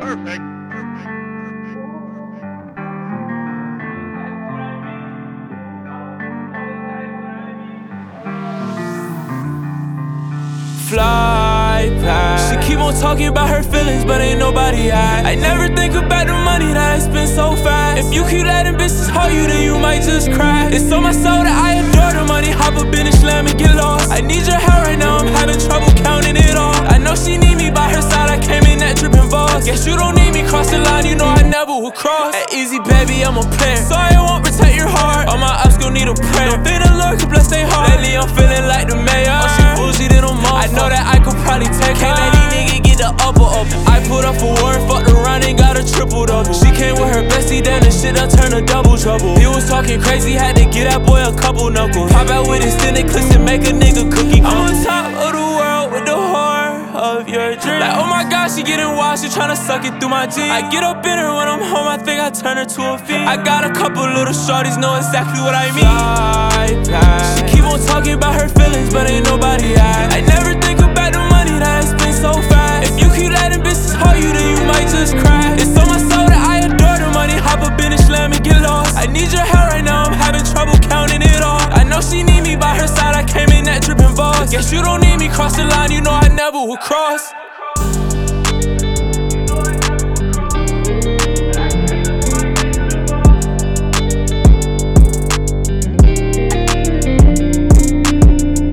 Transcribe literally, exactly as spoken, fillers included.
perfect, perfect, Fly past. She keep on talking about her feelings, but ain't nobody asked. I never think about the money that I spend so fast. If you keep letting bitches hold you, then you might just crash. It's on my soul that I adore the money. Hop up in and slam and get lost. I need your help right now, I'm having trouble counting it all. I know she need me by her side, I came in that drippin' Voss. Guess you don't need me cross the line, you know I never would cross. At Easy baby, I'm a player, so I won't protect your heart. All my ops gon' need a prayer. Don't think the Lord can bless they heart. Lately I'm feeling like the mayor. Oh, she bullshit in them I know that I could probably take her. Can't let these niggas get the upper up. I put up for war, fucked around and got a triple double. She came with her bestie, then the shit done turned to double trouble. He was talking crazy, had to get that boy a couple knuckles. Pop out with extended clips and make a nigga cookie. I'm on top of the world with the whore of your dream. Like, oh my god, she getting wild, she tryna suck it through my jeans. I get up in her when I'm home, I think I turn her to a fiend. I got a couple little shorties, know exactly what I mean. Fly past. She keep on talking about her feelings, but ain't nobody asked. I never think about the money that I spend so fast. If you keep letting bitches hold you, then you might just crash. It's on my soul that I adore the money. Hop up in and slam and get lost. I need your help right now, I'm having trouble counting it all. I know she need me by her side, I came in that drippin' Voss. Guess you don't need me cross the line, you know I never would cross.